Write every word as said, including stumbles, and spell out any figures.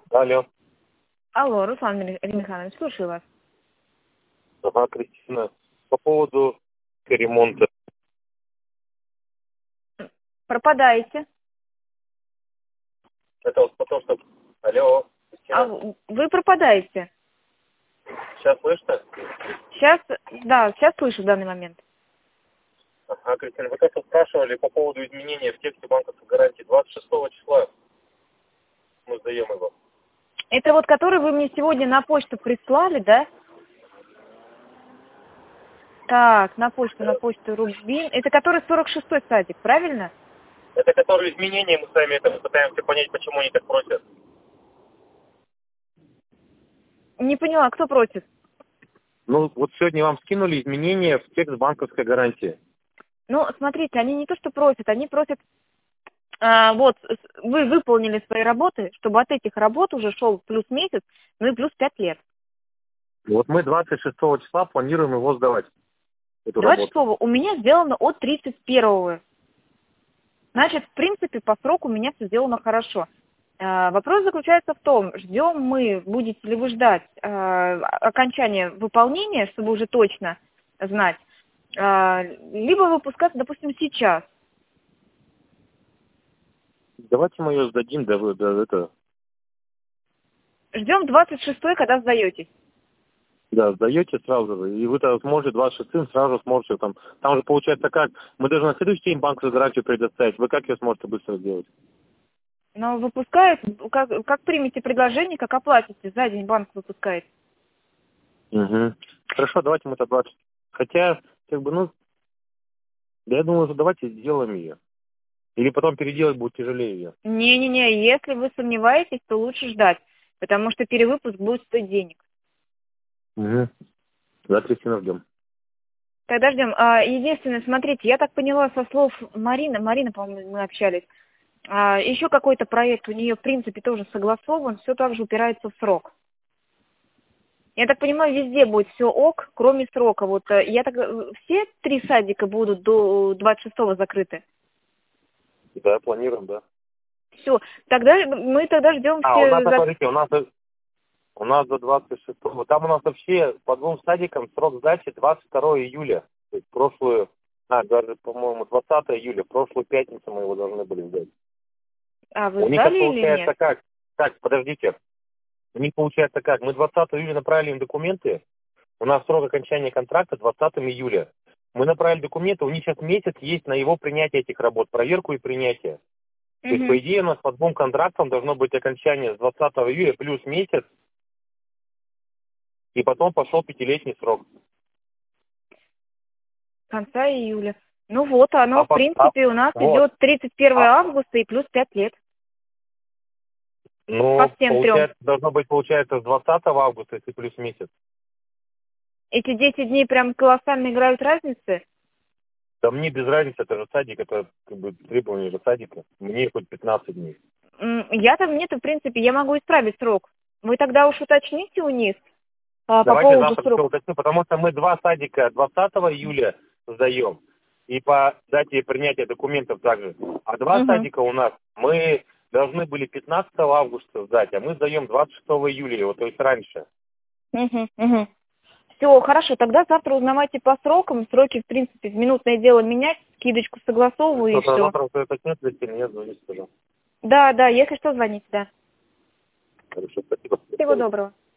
Алло. Алло, Руслан Мих- Михайлович, слушаю вас. Ага, Кристина. По поводу ремонта. Пропадаете. Это вот потому что... Алло, А Кристина. в- вы пропадаете. Сейчас слышно? Сейчас, да, сейчас слышу в данный момент. Ага, Кристина, вы как-то спрашивали по поводу изменения в тексте банковской гарантии. двадцать шестого числа мы сдаем его. Это вот который вы мне сегодня на почту прислали, да? Так, на почту, на почту Рубин. Это который сорок шестой садик, правильно? Это которые изменения, мы сами это пытаемся понять, почему они так просят. Не поняла, кто просит? Ну, вот сегодня вам скинули изменения в текст банковской гарантии. Ну, смотрите, они не то что просят, они просят, а, вот, с- вы выполнили свои работы, чтобы от этих работ уже шел плюс месяц, ну и плюс пять лет. Вот мы двадцать шестого числа планируем его сдавать, эту двадцать работу. шестого у меня сделано от тридцать первого. Значит, в принципе, по сроку у меня все сделано хорошо. Э, Вопрос заключается в том, ждем мы, будете ли вы ждать э, окончания выполнения, чтобы уже точно знать, э, либо выпускаться, допустим, сейчас. Давайте мы ее сдадим до, до этого. Ждем двадцать шестой, когда сдаетесь. Да, сдаете сразу же, и вы тогда сможете двадцать шестым сразу же сможете там. Там же получается как? Мы должны на следующий день банковскую гарантию предоставить. Вы как ее сможете быстро сделать? Но выпускают, как, как примете предложение, как оплатите, за день банк выпускает. Угу. Хорошо, давайте мы это двадцать. Хотя, как бы, ну, да я думаю, что давайте сделаем ее. Или потом переделать будет тяжелее ее. Не-не-не, если вы сомневаетесь, то лучше ждать, потому что перевыпуск будет стоить денег. Угу. За Кристину ждем. Тогда ждем. А, Единственное, смотрите, я так поняла со слов Марины, Марина, по-моему, мы общались, а, еще какой-то проект у нее, в принципе, тоже согласован, все так же упирается в срок. Я так понимаю, везде будет все ок, кроме срока. Вот э, я так, э, все три садика будут до двадцать шестого закрыты. Да, планируем, да. Все. Тогда мы тогда ждем А, у нас, все. За... смотрите, у нас, у нас до двадцать шестого. Там у нас вообще по двум садикам срок сдачи двадцать второго июля. То есть прошлую, а, даже, по-моему, двадцатого июля, прошлую пятницу мы его должны были сдать. А У вы них это сдали или нет? получается как? Так, подождите. У них получается как? Мы двадцатого июля направили им документы. У нас срок окончания контракта двадцатого июля. Мы направили документы, у них сейчас месяц есть на его принятие этих работ, проверку и принятие. То есть, по Угу. идее, у нас по двум контрактам должно быть окончание с двадцатого июля плюс месяц, и потом пошел пятилетний срок. Конца июля. Ну вот, оно, А, в по- а, принципе, у нас вот. идет тридцать первого А, августа и плюс пять лет. По ну, всем трем. получается, должно быть, получается, с двадцатого августа, если плюс месяц. Эти десять дней прям колоссально играют разницы. Да мне без разницы, это же садик, это как бы требование же садика. Мне хоть пятнадцать дней. М, Я-то, мне-то, в принципе, я могу исправить срок. Вы тогда уж уточните у них а, по Давайте поводу завтра все срока. уточним, потому что мы два садика двадцатого июля сдаем. И по дате принятия документов также. А два Угу. садика у нас мы должны были пятнадцатого августа сдать, а мы сдаем двадцать шестого июля, его, то есть раньше. Угу. Угу. Все, хорошо, тогда завтра узнавайте по срокам. Сроки, в принципе, в минутное дело менять, скидочку согласовываю и Что-то все. завтра все уточнят, если нет, звоните, скажу. Да, да, если что, звоните, да. Хорошо, спасибо. Всего доброго.